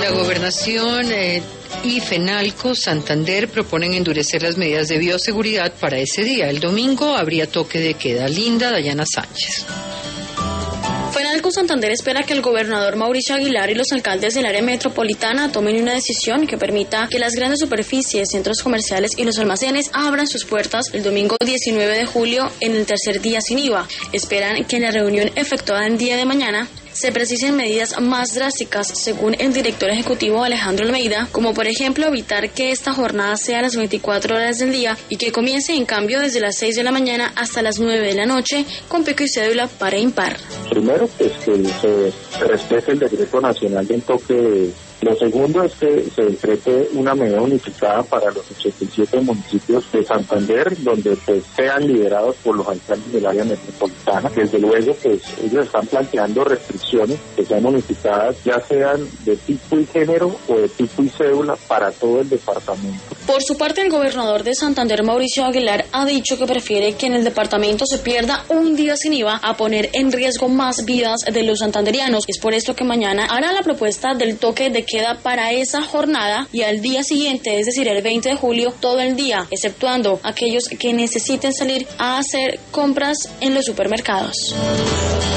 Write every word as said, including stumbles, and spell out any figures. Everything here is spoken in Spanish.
La gobernación eh, y FENALCO Santander proponen endurecer las medidas de bioseguridad para ese día. El domingo habría toque de queda. Linda Dayana Sánchez. FENALCO Santander espera que el gobernador Mauricio Aguilar y los alcaldes del área metropolitana tomen una decisión que permita que las grandes superficies, centros comerciales y los almacenes abran sus puertas el domingo diecinueve de julio en el tercer día sin I V A. Esperan que en la reunión efectuada en día de mañana se precisen medidas más drásticas, según el director ejecutivo Alejandro Almeida, como por ejemplo evitar que esta jornada sea a las veinticuatro horas del día y que comience en cambio desde las seis de la mañana hasta las nueve de la noche, con pico y cédula par e impar. Primero, pues que se respete el decreto nacional del toque de... Lo segundo es que se decrete una medida unificada para los ochenta y siete municipios de Santander, donde pues sean liderados por los alcaldes del área metropolitana. Desde luego, pues ellos están planteando restricciones que sean unificadas, ya sean de tipo y género o de tipo y cédula para todo el departamento. Por su parte, el gobernador de Santander, Mauricio Aguilar, ha dicho que prefiere que en el departamento se pierda un día sin I V A a poner en riesgo más vidas de los santanderianos. Es por esto que mañana hará la propuesta del toque de queda para esa jornada y al día siguiente, es decir, el veinte de julio, todo el día, exceptuando aquellos que necesiten salir a hacer compras en los supermercados.